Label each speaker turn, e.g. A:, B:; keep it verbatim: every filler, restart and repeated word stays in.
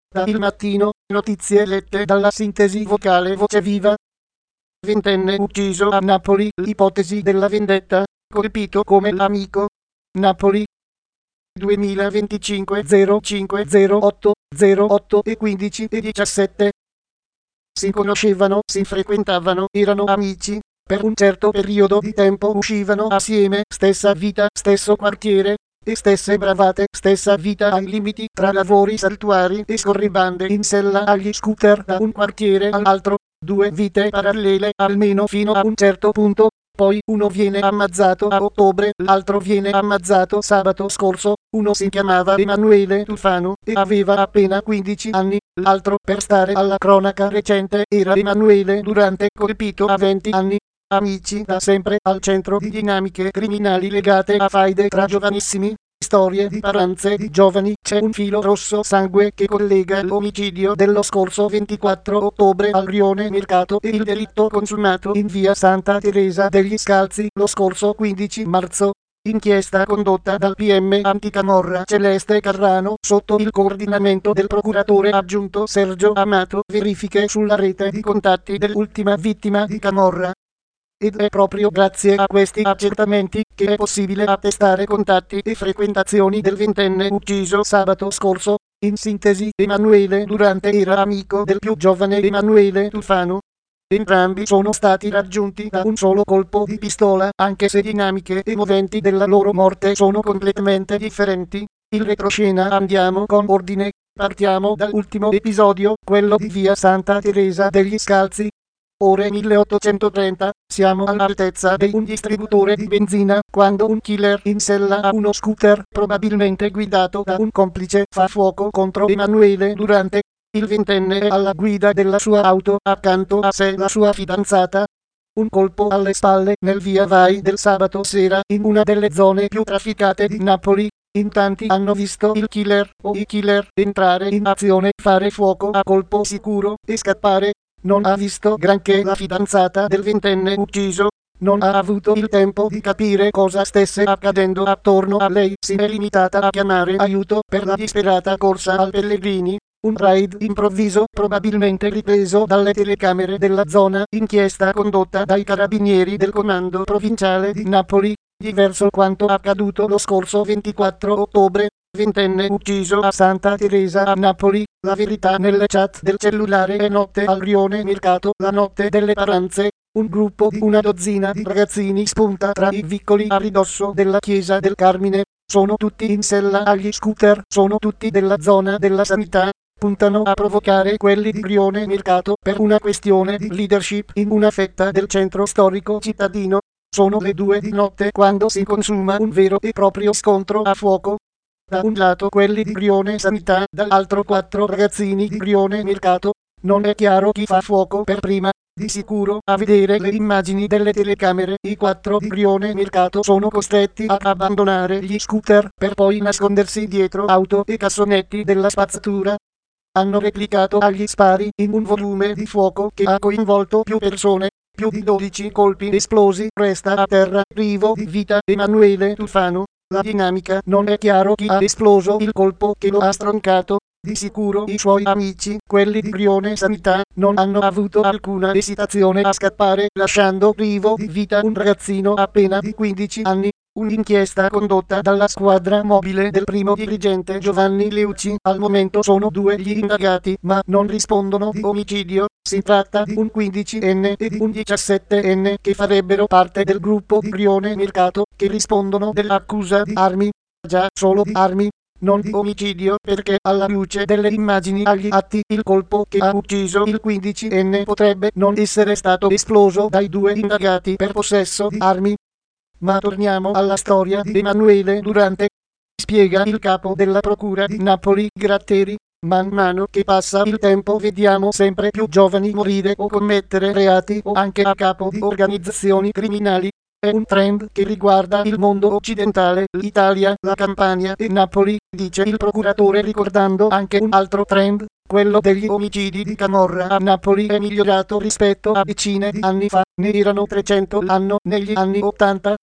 A: Da Il Mattino, notizie lette dalla sintesi vocale Voce Viva. Ventenne ucciso a Napoli, l'ipotesi della vendetta, colpito come amico. Napoli. duemilaventicinque zero cinque zero otto zero otto e quindici e diciassette. Si conoscevano, si frequentavano, erano amici. Per un certo periodo di tempo uscivano assieme, stessa vita, stesso quartiere, e stesse bravate, stessa vita ai limiti tra lavori saltuari e scorribande in sella agli scooter da un quartiere all'altro, due vite parallele almeno fino a un certo punto, poi uno viene ammazzato a ottobre, l'altro viene ammazzato sabato scorso, uno si chiamava Emanuele Tufano e aveva appena quindici anni, l'altro, per stare alla cronaca recente, era Emanuele Durante, colpito a venti anni. Amici da sempre, al centro di dinamiche criminali legate a faide tra giovanissimi, storie di paranze di giovani, c'è un filo rosso sangue che collega l'omicidio dello scorso ventiquattro ottobre al rione Mercato e il delitto consumato in via Santa Teresa degli Scalzi lo scorso quindici marzo. Inchiesta condotta dal P M anticamorra Celeste Carrano sotto il coordinamento del procuratore aggiunto Sergio Amato, verifiche sulla rete di contatti dell'ultima vittima di camorra. Ed è proprio grazie a questi accertamenti che è possibile attestare contatti e frequentazioni del ventenne ucciso sabato scorso. In sintesi, Emanuele Durante era amico del più giovane Emanuele Tufano. Entrambi sono stati raggiunti da un solo colpo di pistola, anche se dinamiche e moventi della loro morte sono completamente differenti. Il retroscena, andiamo con ordine. Partiamo dall'ultimo episodio, quello di via Santa Teresa degli Scalzi. Ore milleottocentotrenta, siamo all'altezza di un distributore di benzina, quando un killer in sella a uno scooter, probabilmente guidato da un complice, fa fuoco contro Emanuele Durante. Il ventenne è alla guida della sua auto, accanto a sé la sua fidanzata. Un colpo alle spalle nel via vai del sabato sera, in una delle zone più trafficate di Napoli. In tanti hanno visto il killer o i killer entrare in azione, fare fuoco a colpo sicuro e scappare. Non ha visto granché la fidanzata del ventenne ucciso, non ha avuto il tempo di capire cosa stesse accadendo attorno a lei, si è limitata a chiamare aiuto per la disperata corsa al Pellegrini, un raid improvviso probabilmente ripreso dalle telecamere della zona, inchiesta condotta dai carabinieri del comando provinciale di Napoli, diverso quanto accaduto lo scorso ventiquattro ottobre. Ventenne ucciso a Santa Teresa a Napoli, la verità nelle chat del cellulare è notte al rione Mercato, la notte delle paranze, un gruppo di una dozzina di ragazzini spunta tra i vicoli a ridosso della chiesa del Carmine, sono tutti in sella agli scooter, sono tutti della zona della sanità, puntano a provocare quelli di rione Mercato per una questione di leadership in una fetta del centro storico cittadino, sono le due di notte quando si consuma un vero e proprio scontro a fuoco. Da un lato quelli di Rione Sanità, dall'altro quattro ragazzini di Rione Mercato. Non è chiaro chi fa fuoco per prima. Di sicuro, a vedere le immagini delle telecamere, i quattro di Rione Mercato sono costretti ad abbandonare gli scooter per poi nascondersi dietro auto e cassonetti della spazzatura. Hanno replicato agli spari in un volume di fuoco che ha coinvolto più persone. Più di dodici colpi esplosi, resta a terra, privo di vita, Emanuele Tufano. La dinamica non è chiaro chi ha esploso il colpo che lo ha stroncato. Di sicuro i suoi amici, quelli di Rione Sanità, non hanno avuto alcuna esitazione a scappare, lasciando privo di vita un ragazzino appena di quindici anni. Un'inchiesta condotta dalla squadra mobile del primo dirigente Giovanni Leuci. Al momento sono due gli indagati, ma non rispondono di omicidio. Si tratta di un quindicenne e di un diciassettenne che farebbero parte del gruppo di Rione Mercato, che rispondono dell'accusa di armi. Già, solo di armi. Non di omicidio, perché alla luce delle immagini agli atti il colpo che ha ucciso il quindicenne potrebbe non essere stato esploso dai due indagati per possesso di armi. Ma torniamo alla storia di Emanuele Durante. Spiega il capo della procura di Napoli, Gratteri. Man mano che passa il tempo vediamo sempre più giovani morire o commettere reati o anche a capo di organizzazioni criminali. È un trend che riguarda il mondo occidentale, l'Italia, la Campania e Napoli, dice il procuratore, ricordando anche un altro trend, quello degli omicidi di camorra a Napoli è migliorato rispetto a decine di anni fa, ne erano trecento l'anno negli anni ottanta,